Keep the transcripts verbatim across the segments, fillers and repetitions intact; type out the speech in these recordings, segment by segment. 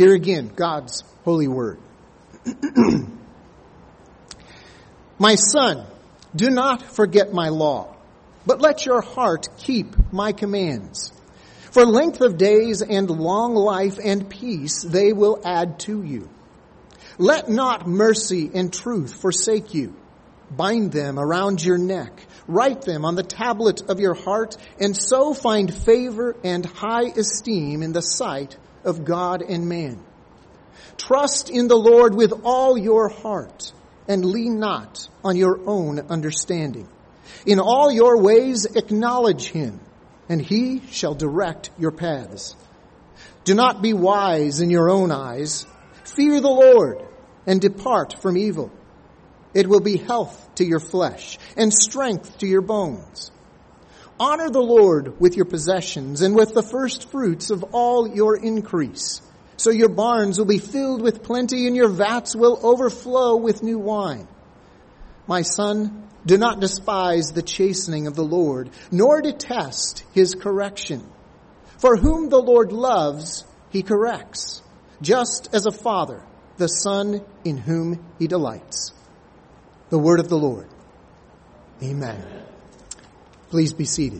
Hear again God's holy word. My son, do not forget my law, but let your heart keep my commands. For length of days and long life and peace they will add to you. Let not mercy and truth forsake you. Bind them around your neck. Write them on the tablet of your heart, and so find favor and high esteem in the sight of God and man. Trust in the Lord with all your heart, and lean not on your own understanding. In all your ways acknowledge him, and he shall direct your paths. Do not be wise in your own eyes. Fear the Lord, and depart from evil. It will be health to your flesh, and strength to your bones. Honor the Lord with your possessions, and with the first fruits of all your increase. So your barns will be filled with plenty, and your vats will overflow with new wine. My son, do not despise the chastening of the Lord, nor detest his correction. For whom the Lord loves, he corrects, just as a father the son in whom he delights. The word of the Lord. Amen. Please be seated.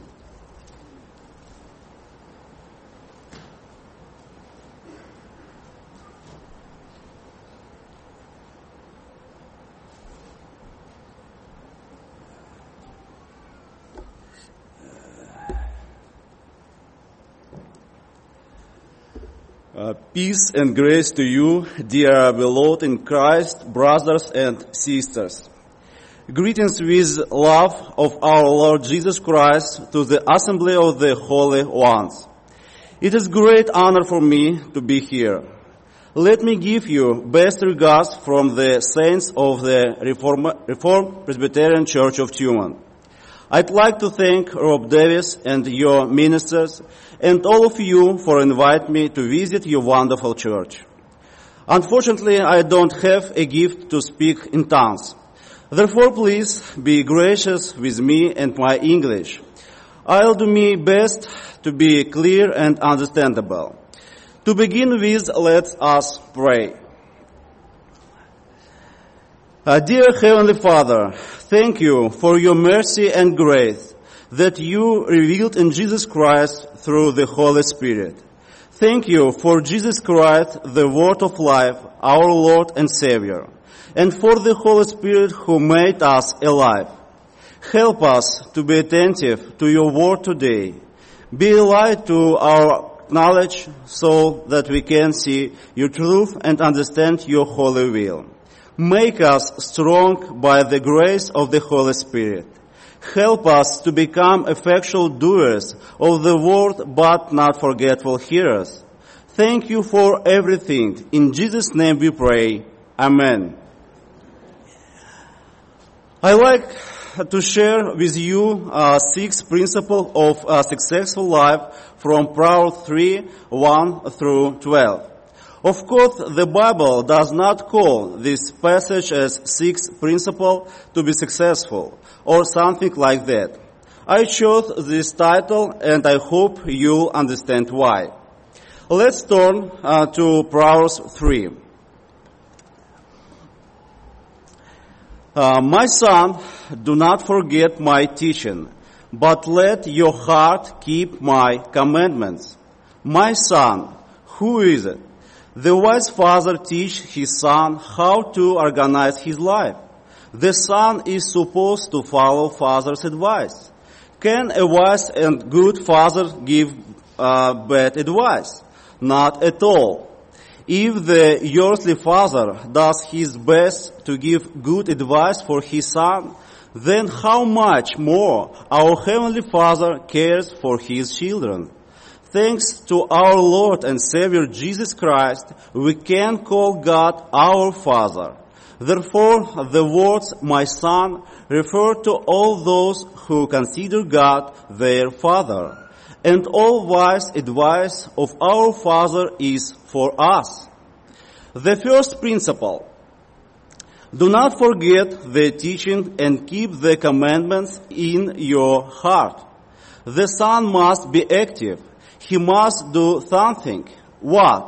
Uh, peace and grace to you, dear beloved in Christ, brothers and sisters. Greetings with love of our Lord Jesus Christ to the assembly of the holy ones. It is great honor for me to be here. Let me give you best regards from the saints of the Reform, Reformed Presbyterian Church of Tumen. I'd like to thank Rob Davis and your ministers and all of you for inviting me to visit your wonderful church. Unfortunately, I don't have a gift to speak in tongues. Therefore, please be gracious with me and my English. I'll do my best to be clear and understandable. To begin with, let us pray. Uh, dear Heavenly Father, thank you for your mercy and grace that you revealed in Jesus Christ through the Holy Spirit. Thank you for Jesus Christ, the Word of life, our Lord and Savior, and for the Holy Spirit who made us alive. Help us to be attentive to your word today. Be a light to our knowledge so that we can see your truth and understand your holy will. Make us strong by the grace of the Holy Spirit. Help us to become effectual doers of the word, but not forgetful hearers. Thank you for everything. In Jesus' name we pray. Amen. I like to share with you uh, six principles of a successful life from Proverbs three, one through twelve. Of course, the Bible does not call this passage as six principles to be successful or something like that. I chose this title and I hope you'll understand why. Let's turn uh, to Proverbs three. Uh, my son, do not forget my teaching, but let your heart keep my commandments. My son, who is it? The wise father teaches his son how to organize his life. The son is supposed to follow father's advice. Can a wise and good father give uh, bad advice? Not at all. If the earthly father does his best to give good advice for his son, then how much more our Heavenly Father cares for his children. Thanks to our Lord and Savior Jesus Christ, we can call God our Father. Therefore, the words, my son, refer to all those who consider God their Father. And all wise advice of our Father is for us. The first principle: do not forget the teaching and keep the commandments in your heart. The son must be active. He must do something. What?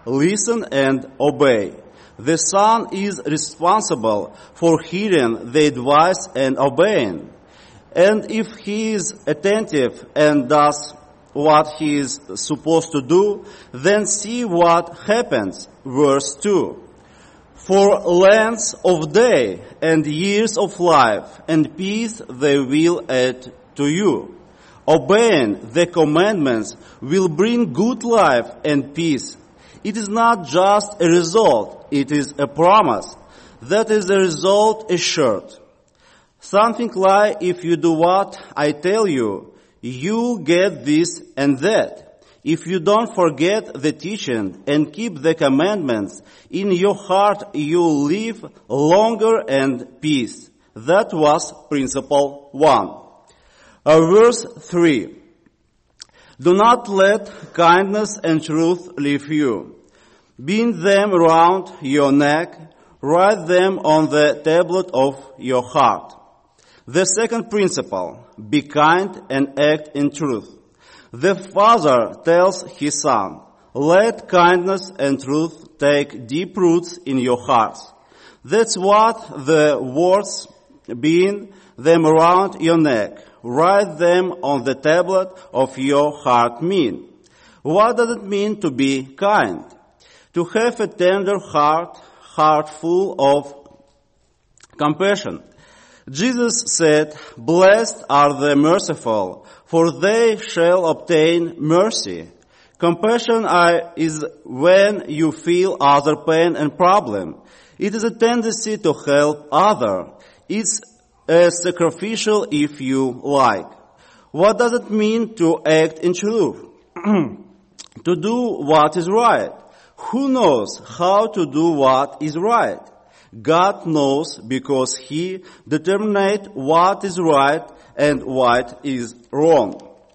listen and obey. The son is responsible for hearing the advice and obeying. And if he is attentive and does what he is supposed to do, then see what happens. Verse two. For length of day and years of life and peace they will add to you. Obeying the commandments will bring good life and peace. It is not just a result, it is a promise. That is a result assured. Something like, if you do what I tell you, you'll get this and that. If you don't forget the teaching and keep the commandments, in your heart you'll live longer and peace. That was principle one. Uh, verse three. Do not let kindness and truth leave you. Bind them around your neck, write them on the tablet of your heart. The second principle, be kind and act in truth. The father tells his son, let kindness and truth take deep roots in your hearts. That's what the words bind them around your neck, write them on the tablet of your heart mean. What does it mean to be kind? To have a tender heart, heart full of compassion. Jesus said, blessed are the merciful, for they shall obtain mercy. Compassion is when you feel other pain and problem. It is a tendency to help other. It's a sacrificial if you like. What does it mean to act in truth? To do what is right. Who knows how to do what is right? God knows because He determined what is right and what is wrong.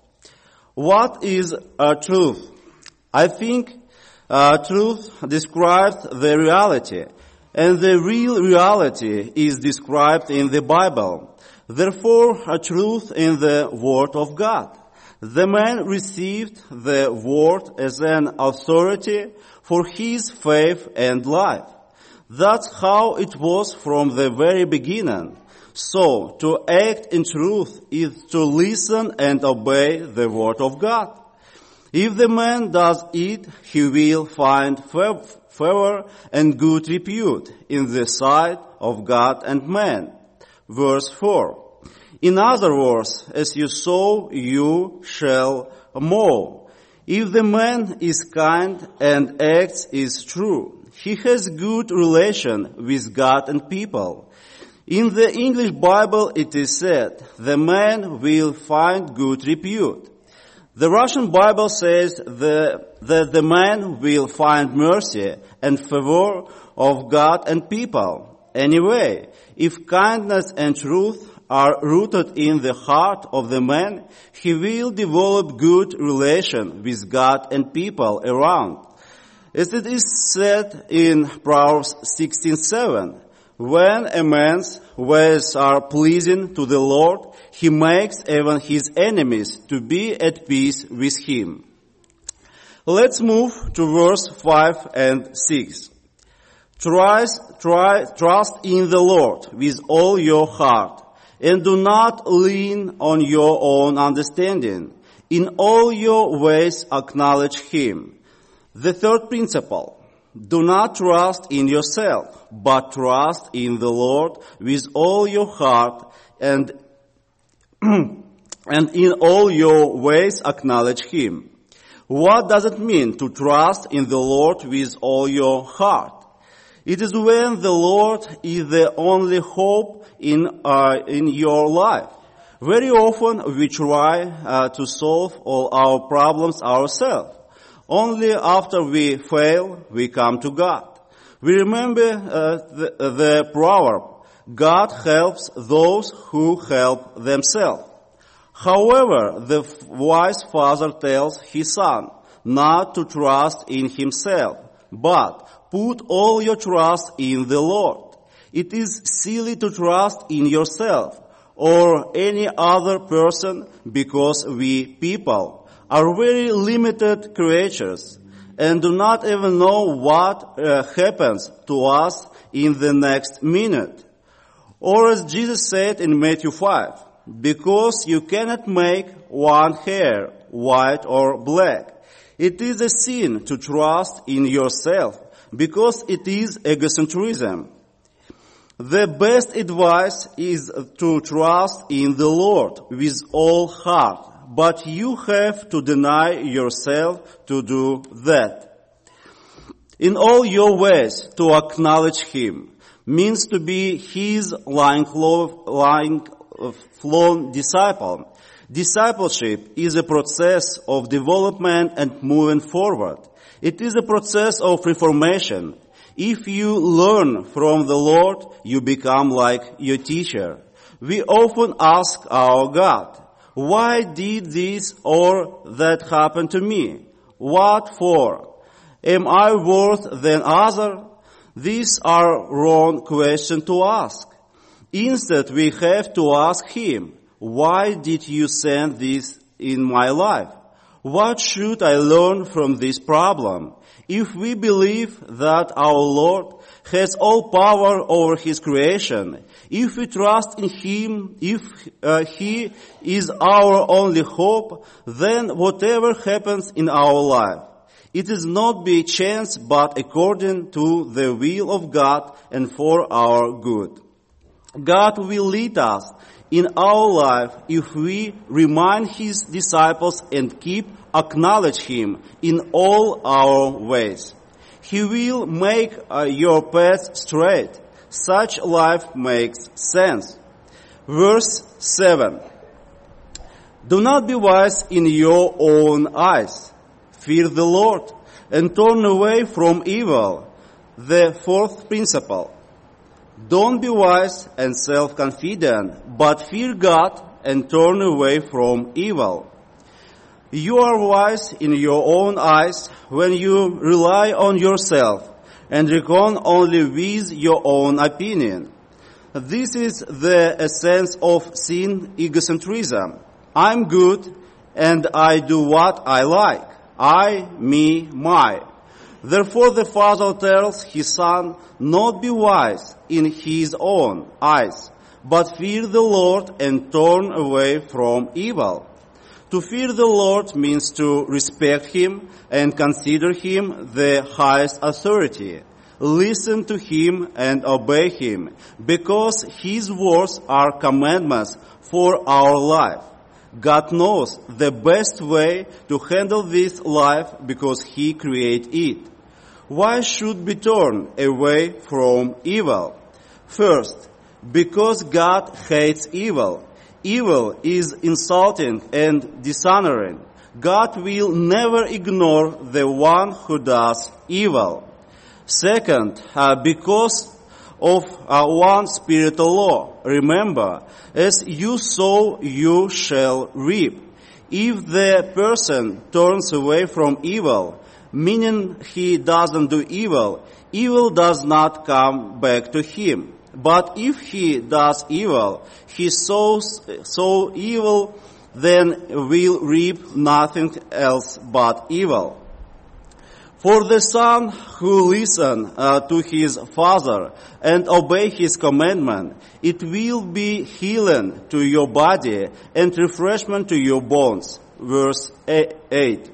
What is uh, truth? I think uh, truth describes the reality, and the real reality is described in the Bible. Therefore, a truth in the Word of God. The man received the Word as an authority for his faith and life. That's how it was from the very beginning. So, to act in truth is to listen and obey the Word of God. If the man does it, he will find favor and good repute in the sight of God and man. Verse four. In other words, as you sow, you shall mow. If the man is kind and acts is true, he has good relation with God and people. In the English Bible it is said, the man will find good repute. The Russian Bible says the, that the man will find mercy and favor of God and people. Anyway, if kindness and truth are rooted in the heart of the man, he will develop good relation with God and people around. As it is said in Proverbs sixteen seven, when a man's ways are pleasing to the Lord, he makes even his enemies to be at peace with him. Let's move to verse five and six. Trust, try, trust in the Lord with all your heart, and do not lean on your own understanding. In all your ways acknowledge Him. The third principle, do not trust in yourself, but trust in the Lord with all your heart, and and in all your ways acknowledge Him. What does it mean to trust in the Lord with all your heart? It is when the Lord is the only hope in uh, in your life. Very often we try uh, to solve all our problems ourselves. Only after we fail, we come to God. We remember uh, the, the proverb, God helps those who help themselves. However, the wise father tells his son not to trust in himself, but put all your trust in the Lord. It is silly to trust in yourself or any other person because we people are very limited creatures and do not even know what uh, happens to us in the next minute. Or as Jesus said in Matthew five, because you cannot make one hair white or black. It is a sin to trust in yourself, because it is egocentrism. The best advice is to trust in the Lord with all heart, but you have to deny yourself to do that. In all your ways, to acknowledge Him means to be His lifelong disciple. Discipleship is a process of development and moving forward. It is a process of reformation. If you learn from the Lord, you become like your teacher. We often ask our God, why did this or that happen to me? What for? Am I worse than others? These are wrong questions to ask. Instead, we have to ask Him, why did you send this in my life? What should I learn from this problem? If we believe that our Lord has all power over His creation, if we trust in Him, if uh, He is our only hope, then whatever happens in our life, it is not by chance but according to the will of God and for our good. God will lead us in our life if we remind His disciples and keep acknowledge Him in all our ways. He will make uh, your path straight. Such life makes sense. Verse seven. Do not be wise in your own eyes. Fear the Lord and turn away from evil. The fourth principle. Don't be wise and self-confident, but fear God and turn away from evil. You are wise in your own eyes when you rely on yourself and reckon only with your own opinion. This is the essence of sin egocentrism. I'm good and I do what I like. I, me, my. Therefore the father tells his son, not be wise in his own eyes, but fear the Lord and turn away from evil. To fear the Lord means to respect Him and consider Him the highest authority. Listen to Him and obey Him, because His words are commandments for our life. God knows the best way to handle this life because He created it. Why should we turn away from evil? First, because God hates evil. Evil is insulting and dishonoring. God will never ignore the one who does evil. Second, uh, because of uh, one spiritual law. Remember, as you sow, you shall reap. If the person turns away from evil, meaning he doesn't do evil, evil does not come back to him. But if he does evil, he sows sow evil, then will reap nothing else but evil. For the son who listens uh, to his father and obey his commandment, it will be healing to your body and refreshment to your bones. Verse eight.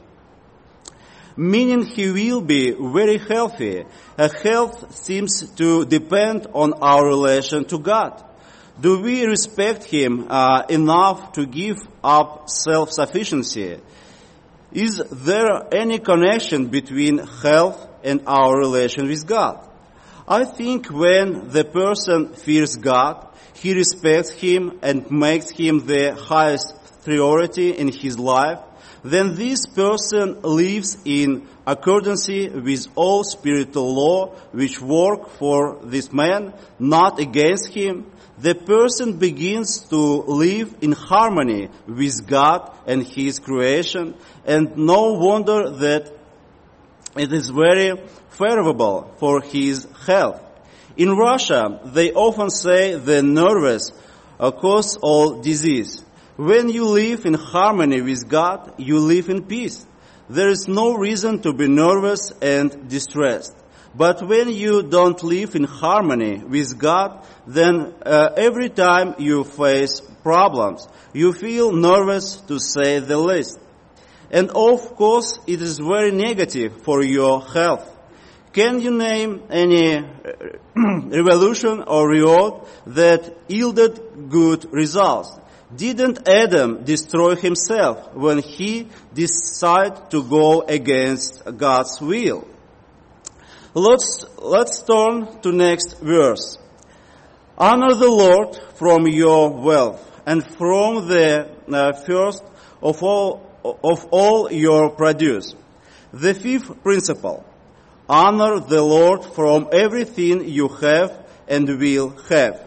Meaning he will be very healthy. A health seems to depend on our relation to God. Do we respect Him uh, enough to give up self-sufficiency? Is there any connection between health and our relation with God? I think when the person fears God, he respects Him and makes Him the highest priority in his life, then this person lives in accordance with all spiritual law which work for this man, not against him. The person begins to live in harmony with God and His creation, and no wonder that it is very favorable for his health. In Russia, they often say the nervous cause all disease. When you live in harmony with God, you live in peace. there is no reason to be nervous and distressed. But when you don't live in harmony with God, then uh, every time you face problems, you feel nervous, to say the least. And of course, it is very negative for your health. Can you name any revolution or revolt that yielded good results? Didn't Adam destroy himself when he decided to go against God's will? Let's, let's turn to next verse. Honor the Lord from your wealth and from the uh, first of all, of all your produce. The fifth principle. Honor the Lord from everything you have and will have.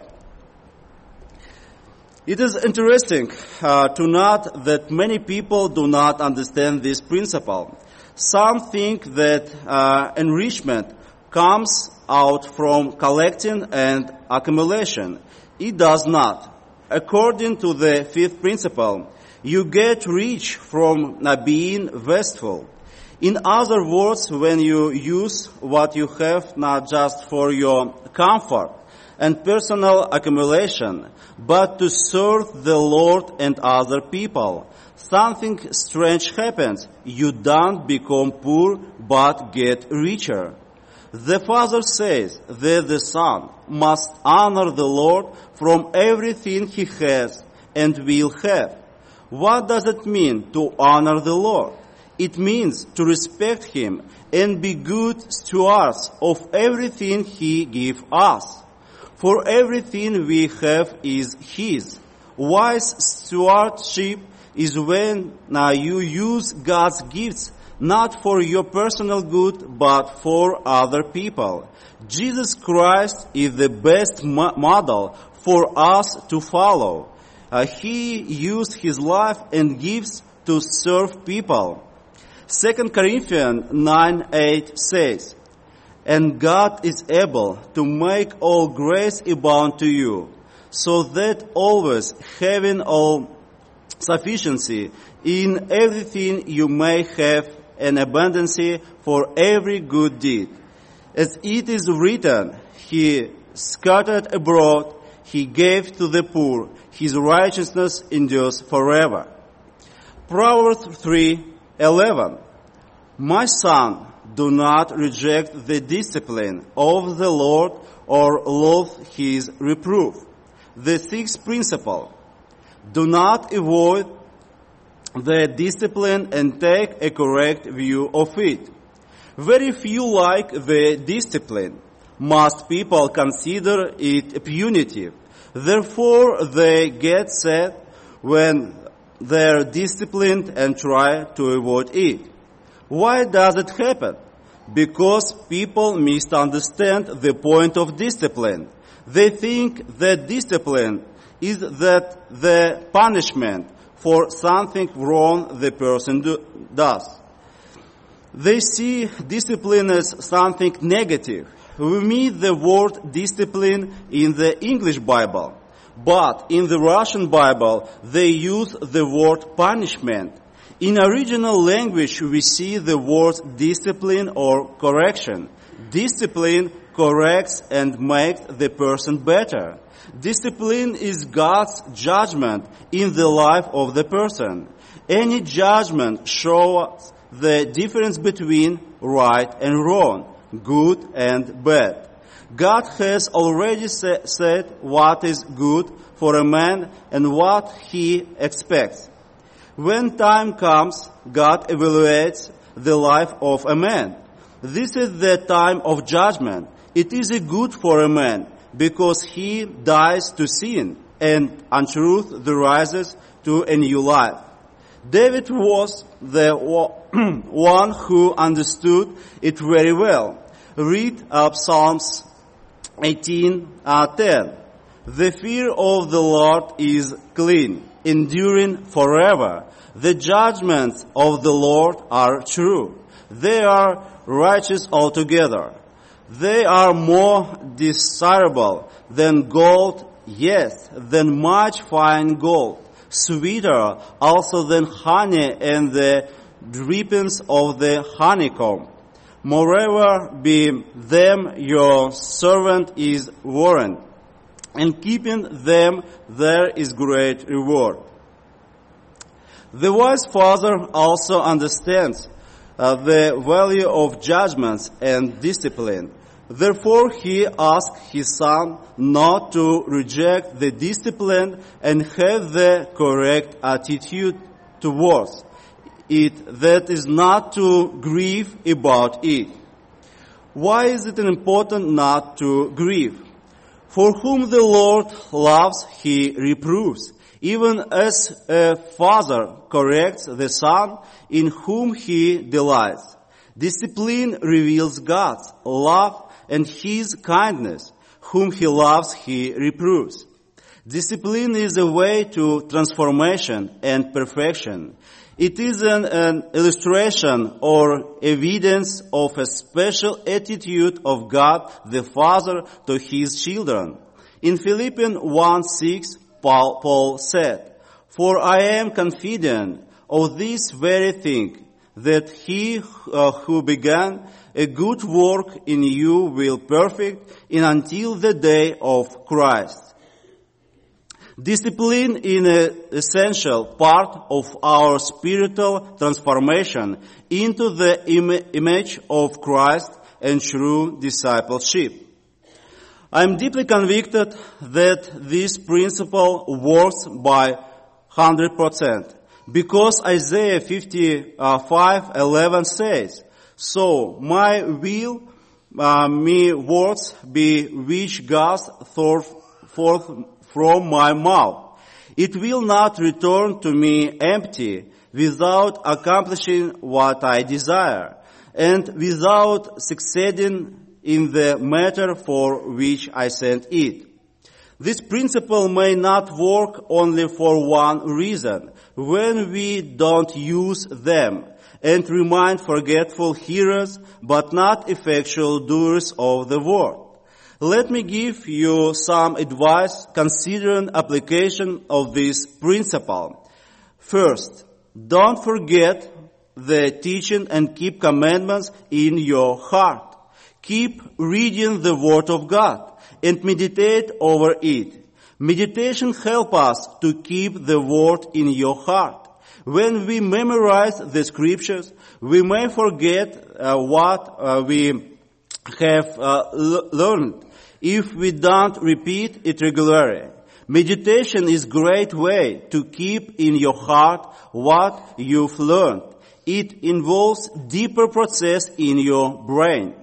It is interesting uh, to note that many people do not understand this principle. Some think that uh, enrichment comes out from collecting and accumulation. It does not. According to the fifth principle, you get rich from uh, being wasteful. In other words, when you use what you have not just for your comfort and personal accumulation, but to serve the Lord and other people, something strange happens. You don't become poor, but get richer. The Father says that the Son must honor the Lord from everything he has and will have. What does it mean to honor the Lord? It means to respect him and be good stewards of everything he gives us. For everything we have is his. Wise stewardship is when now you use God's gifts not for your personal good, but for other people. Jesus Christ is the best mo- model for us to follow. Uh, he used his life and gifts to serve people. Second Corinthians nine eight says, "And God is able to make all grace abound to you, so that always having all sufficiency in everything you may have an abundance for every good deed. As it is written, he scattered abroad, he gave to the poor, his righteousness endures forever." Proverbs three eleven. My son, do not reject the discipline of the Lord or loathe his reproof. The sixth principle. Do not avoid the discipline and take a correct view of it. Very few like the discipline. Most people consider it punitive. Therefore, they get sad when they're disciplined and try to avoid it. Why does it happen? Because people misunderstand the point of discipline. They think that discipline is that the punishment for something wrong the person do, does. They see discipline as something negative. We meet the word discipline in the English Bible, but in the Russian Bible they use the word punishment. In original language we see the word discipline or correction. Discipline corrects and makes the person better. Discipline is God's judgment in the life of the person. Any judgment shows the difference between right and wrong, good and bad. God has already sa- said what is good for a man and what he expects. When time comes, God evaluates the life of a man. This is the time of judgment. It is a good for a man because he dies to sin and untruth rises to a new life. David was the one who understood it very well. Read up Psalms eighteen ten. The fear of the Lord is clean, enduring forever. The judgments of the Lord are true. They are righteous altogether. They are more desirable than gold, yes, than much fine gold, sweeter also than honey and the drippings of the honeycomb. Moreover, be them your servant is warned, and keeping them there is great reward. The wise father also understands uh, the value of judgments and discipline. Therefore, he asked his son not to reject the discipline and have the correct attitude towards it, that is not to grieve about it. Why is it important not to grieve? For whom the Lord loves, he reproves, even as a father corrects the son in whom he delights. Discipline reveals God's love and his kindness. Whom he loves, he reproves. Discipline is a way to transformation and perfection. It is an, an illustration or evidence of a special attitude of God the Father to his children. In Philippians one six, Paul, Paul said, "For I am confident of this very thing, that he uh, who began a good work in you will perfect it until the day of Christ." Discipline is an essential part of our spiritual transformation into the im- image of Christ and true discipleship. I am deeply convicted that this principle works by one hundred percent because Isaiah fifty-five eleven says, "So my will, uh, me words be which God thought forth from my mouth. It will not return to me empty, without accomplishing what I desire, and without succeeding in the matter for which I sent it." This principle may not work only for one reason: when we don't use them and remain forgetful hearers, but not effectual doers of the word. Let me give you some advice considering application of this principle. First, don't forget the teaching and keep commandments in your heart. Keep reading the Word of God and meditate over it. Meditation helps us to keep the Word in your heart. When we memorize the Scriptures, we may forget uh, what uh, we have uh, l- learned if we don't repeat it regularly. Meditation is a great way to keep in your heart what you've learned. It involves deeper process in your brain.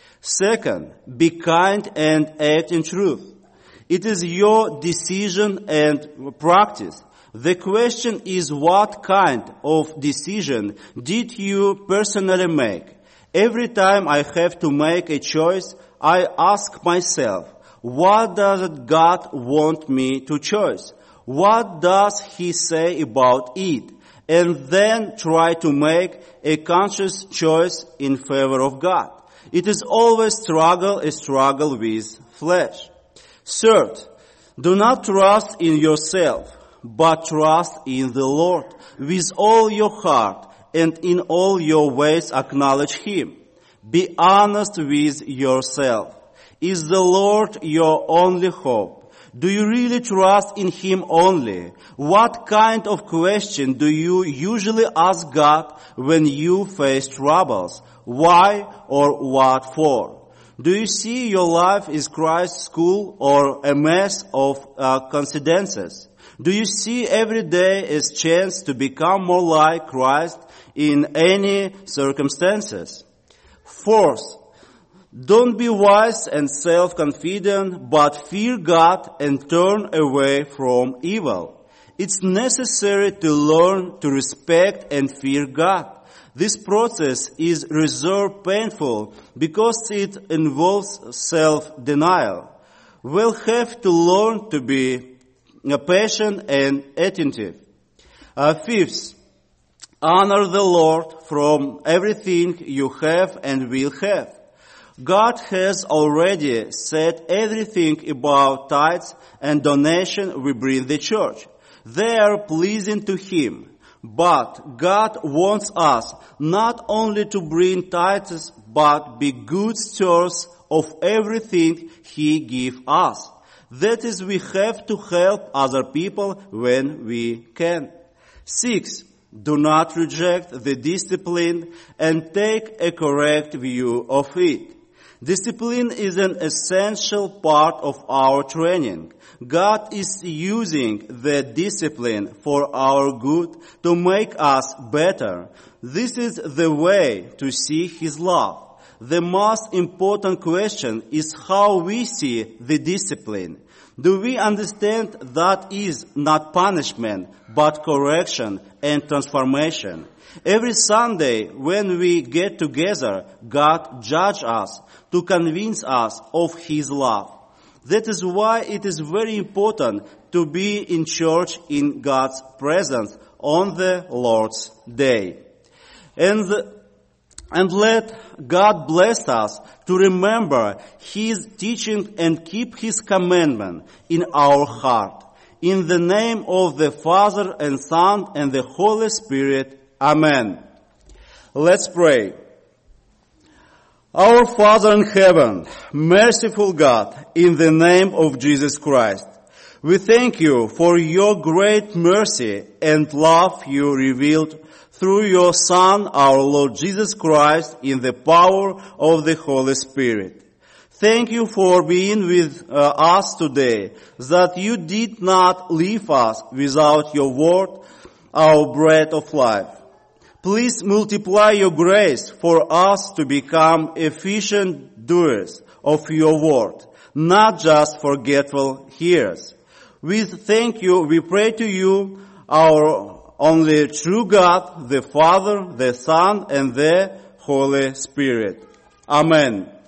Second, be kind and act in truth. It is your decision and practice. The question is, what kind of decision did you personally make? Every time I have to make a choice, I ask myself, what does God want me to choose? What does He say about it? And then try to make a conscious choice in favor of God. It is always struggle, a struggle with flesh. Third, do not trust in yourself, but trust in the Lord. With all your heart and in all your ways acknowledge Him. Be honest with yourself. Is the Lord your only hope? Do you really trust in Him only? What kind of question do you usually ask God when you face troubles? Why or what for? Do you see your life as Christ's school or a mess of uh, coincidences? Do you see every day as chance to become more like Christ in any circumstances? Fourth, don't be wise and self-confident, but fear God and turn away from evil. It's necessary to learn to respect and fear God. This process is reserved painful because it involves self-denial. We'll have to learn to be patient and attentive. Uh, fifth, honor the Lord from everything you have and will have. God has already said everything about tithes and donation we bring the church. They are pleasing to Him. But God wants us not only to bring tithes, but be good stewards of everything He gives us. That is, we have to help other people when we can. Six, do not reject the discipline and take a correct view of it. Discipline is an essential part of our training. God is using the discipline for our good to make us better. This is the way to see His love. The most important question is how we see the discipline. Do we understand that is not punishment, but correction and transformation? Every Sunday when we get together, God judges us to convince us of His love. That is why it is very important to be in church in God's presence on the Lord's Day. And, and let God bless us to remember His teaching and keep His commandment in our heart. In the name of the Father and Son and the Holy Spirit. Amen. Let's pray. Our Father in heaven, merciful God, in the name of Jesus Christ, we thank you for your great mercy and love you revealed through your Son, our Lord Jesus Christ, in the power of the Holy Spirit. Thank you for being with uh, us today, that you did not leave us without your word, our bread of life. Please multiply your grace for us to become efficient doers of your word, not just forgetful hearers. We thank you, we pray to you, our only true God, the Father, the Son, and the Holy Spirit. Amen.